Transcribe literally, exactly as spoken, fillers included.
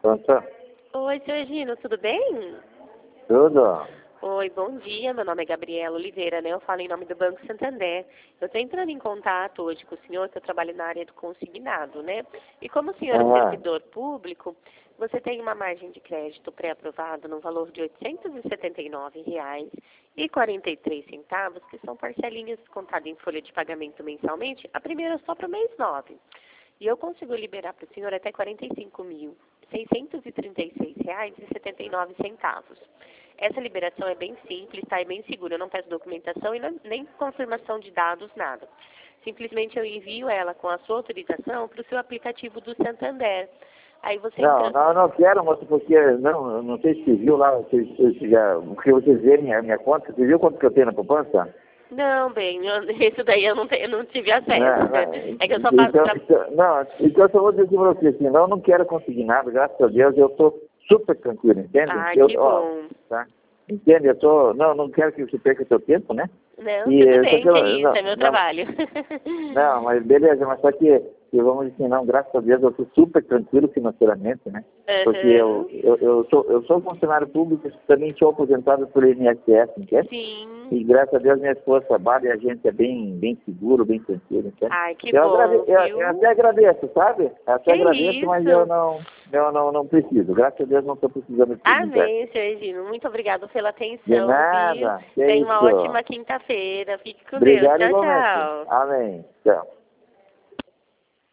Pronto? Oi, seu Gino, tudo bem? Tudo? Oi, bom dia. Meu nome é Gabriela Oliveira, né? Eu falo em nome do Banco Santander. Eu estou entrando em contato hoje com o senhor, que eu trabalho na área do consignado, né? E como o senhor é Ah, servidor público, você tem uma margem de crédito pré-aprovada no valor de oitocentos e setenta e nove reais e quarenta e três centavos, que são parcelinhas contadas em folha de pagamento mensalmente, a primeira só para o mês nove. E eu consigo liberar para o senhor até quarenta e cinco mil, seiscentos e trinta e seis reais e setenta e nove centavos. Essa liberação é bem simples, tá? É bem segura. Eu não peço documentação e não, nem confirmação de dados, nada. Simplesmente eu envio ela com a sua autorização para o seu aplicativo do Santander. Aí você não, entra... não, não quero, moço, porque não, não sei se você viu lá, se, se, se já, porque você vê minha, minha conta, você viu quanto que eu tenho na poupança? Não, bem, eu, isso daí eu não, te, eu não tive acesso. Não, Né? não, É que eu só faço... então, Pra... então, não, então eu só vou dizer para você assim, não, eu não quero conseguir nada, graças a Deus, eu estou super tranquilo, entende? Ah, Eu, que ó, bom. tá? Entende? Eu tô, não, não quero que você perca seu tempo, né? Não, E, tudo eh, só bem, que que eu, isso, não, é meu não, trabalho. não, mas beleza, mas só que, que vamos dizer, não, graças a Deus eu estou super tranquilo financeiramente, né? Porque eu, Uhum. eu, eu, sou, eu sou funcionário público, também sou aposentado pelo I N S S, entende? Sim. E graças a Deus minha esposa trabalha e a gente é bem, bem seguro, bem tranquilo, entende? Ai, que Eu, agrade, bom, eu, viu? eu até agradeço, sabe? Eu até Que agradeço, mas eu isso? não, eu não, não preciso. Graças a Deus não estou precisando de tudo, entende? Amém, seu Egino. Muito obrigado pela De atenção, viu? nada, que é Tenha uma isso. ótima quinta-feira. Fique com Deus. Obrigado Tchau, igualmente. tchau. Amém. Tchau.